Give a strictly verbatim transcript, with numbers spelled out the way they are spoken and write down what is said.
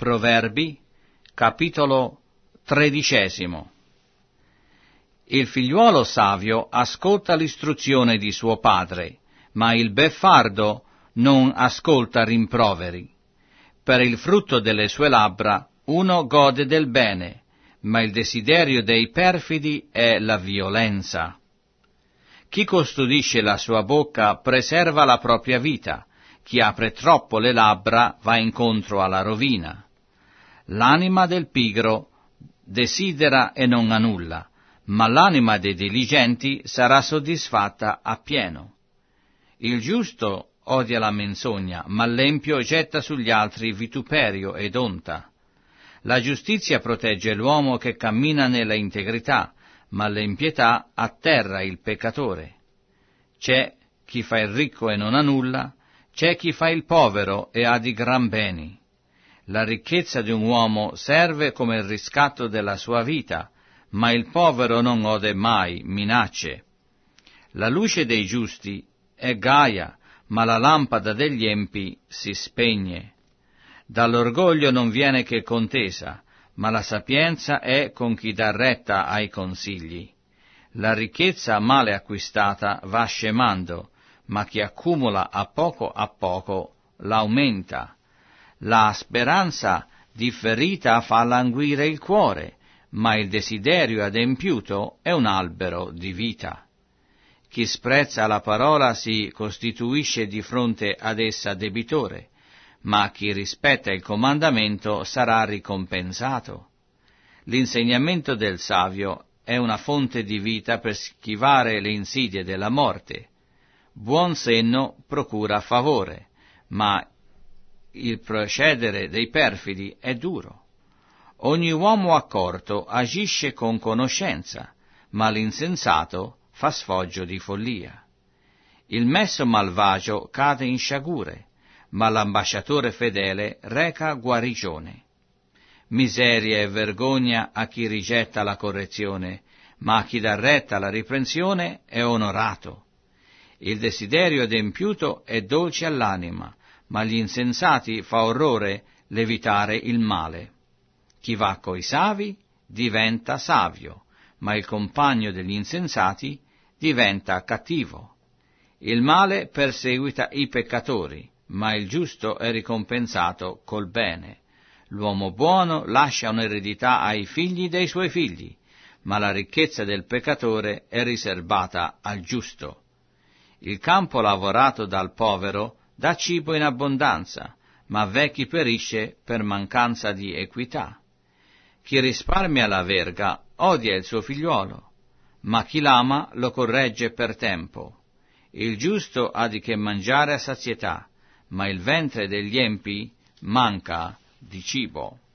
Proverbi, capitolo tredicesimo. Il figliuolo savio ascolta l'istruzione di suo padre, ma il beffardo non ascolta rimproveri. Per il frutto delle sue labbra uno gode del bene, ma il desiderio dei perfidi è la violenza. Chi custodisce la sua bocca preserva la propria vita, chi apre troppo le labbra va incontro alla rovina. L'anima del pigro desidera e non ha nulla, ma l'anima dei diligenti sarà soddisfatta appieno. Il giusto odia la menzogna, ma l'empio getta sugli altri vituperio ed onta. La giustizia protegge l'uomo che cammina nella integrità, ma l'impietà atterra il peccatore. C'è chi fa il ricco e non ha nulla, c'è chi fa il povero e ha di gran beni. La ricchezza di un uomo serve come il riscatto della sua vita, ma il povero non ode mai minacce. La luce dei giusti è gaia, ma la lampada degli empi si spegne. Dall'orgoglio non viene che contesa, ma la sapienza è con chi dà retta ai consigli. La ricchezza male acquistata va scemando, ma chi accumula a poco a poco l'aumenta. La speranza differita fa languire il cuore, ma il desiderio adempiuto è un albero di vita. Chi sprezza la parola si costituisce di fronte ad essa debitore, ma chi rispetta il comandamento sarà ricompensato. L'insegnamento del savio è una fonte di vita per schivare le insidie della morte. Buon senno procura favore, ma il procedere dei perfidi è duro. Ogni uomo accorto agisce con conoscenza, ma l'insensato fa sfoggio di follia. Il messo malvagio cade in sciagure, ma l'ambasciatore fedele reca guarigione. Miseria e vergogna a chi rigetta la correzione, ma a chi dà retta alla riprensione è onorato. Il desiderio adempiuto è dolce all'anima, ma agli insensati fa orrore l'evitare il male. Chi va coi savi diventa savio, ma il compagno degli insensati diventa cattivo. Il male perseguita i peccatori, ma il giusto è ricompensato col bene. L'uomo buono lascia un'eredità ai figli dei suoi figli, ma la ricchezza del peccatore è riservata al giusto. Il campo lavorato dal povero dà cibo in abbondanza, ma vecchi perisce per mancanza di equità. Chi risparmia la verga odia il suo figliuolo, ma chi l'ama lo corregge per tempo. Il giusto ha di che mangiare a sazietà, ma il ventre degli empi manca di cibo.